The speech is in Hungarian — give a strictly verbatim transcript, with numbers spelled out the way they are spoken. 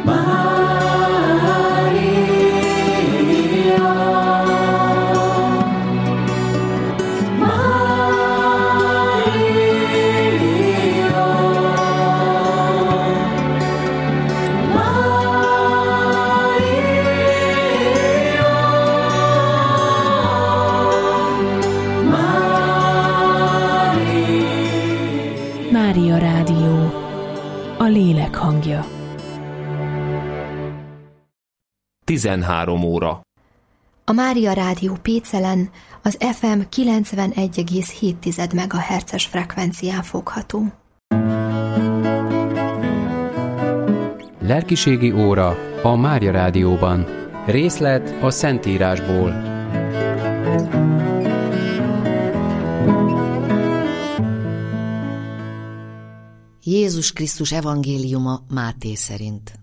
Mária Rádió, a lélek hangja. tizenhárom óra. A Mária Rádió Pécelen az ef em kilencvenegy egész hét megahertzes frekvencián fogható. Lelkiségi óra a Mária Rádióban. Részlet a Szentírásból. Jézus Krisztus evangéliuma Máté szerint.